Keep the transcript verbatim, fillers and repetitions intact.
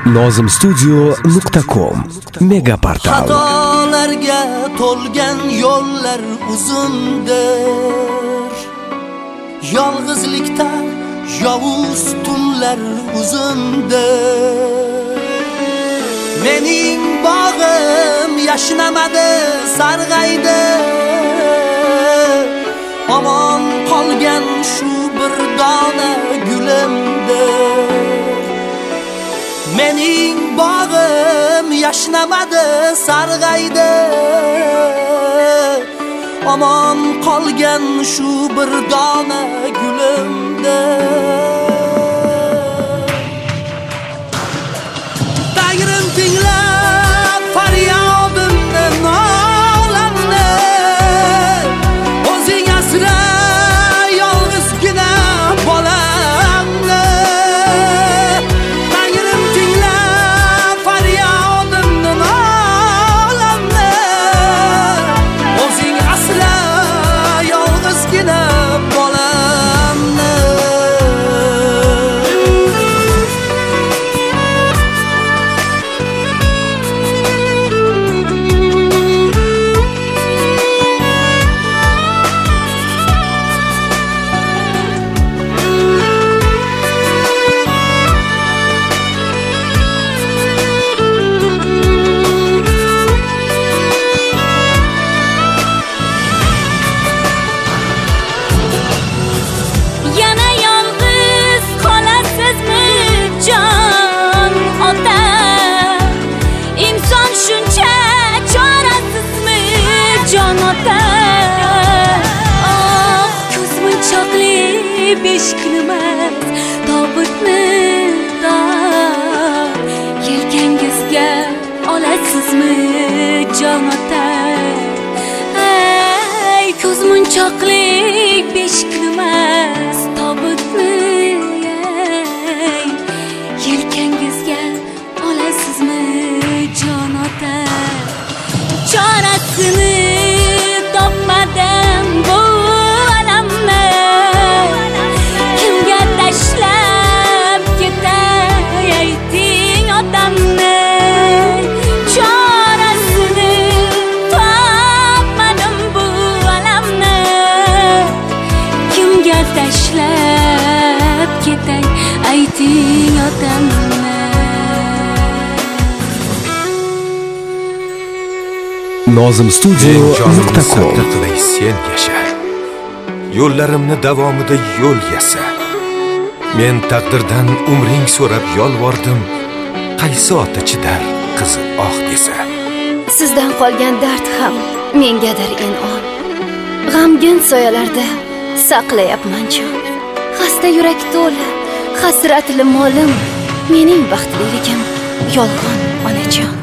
nozim studio nuqta com mega portal. Xatolarga to'lgan yo'llar uzundir, yolg'izlikda yovuz tunlar uzundir. Mening bog'im yashnamadi, sarg'aydi, omon qolgan shu bir dona gulimdir. Mening bog'im yashnamadi, sarg'aydi, omon qolgan shu bir dona gulimdir. Tag'rim tinglab faryodimni, nolamni, o'zing asra yolg'izgina bolamni. Tag'rim tinglab faryodimni, nolamni, o'zing asra yolg'izgina bolamni. Yana yolg'iz qolasizmi jon ota? Inson shuncha chorasizmi jon ota? Oh, ko'zmunchoqli besh kunimiz tobutni dor yelkangizga olasizmi jon ota? Ey, ko'zmunchoqli besh kunimiz tobutni yelkangizga olasizmi jon ota? Chorasini topmadim bu alamni, kimga tashlab ketay ayting otamni. Chorasini topmadim bu alamni, kimga tashlab ketay ayting otamni. nozim studio nuqta com. qilay sen yasha, yo'llarimni davomida yo'l yasa. Men taqdirdan umring so'rab yolvordim, qaysi ota chidar qizi oh desa. Sizdan qolgan dard ham mengadir in'om. G'amgin soyalarda saqlayapman jon. Xasta yurak to'la, hasratli molim, mening baxtliligim yolg'on onajon.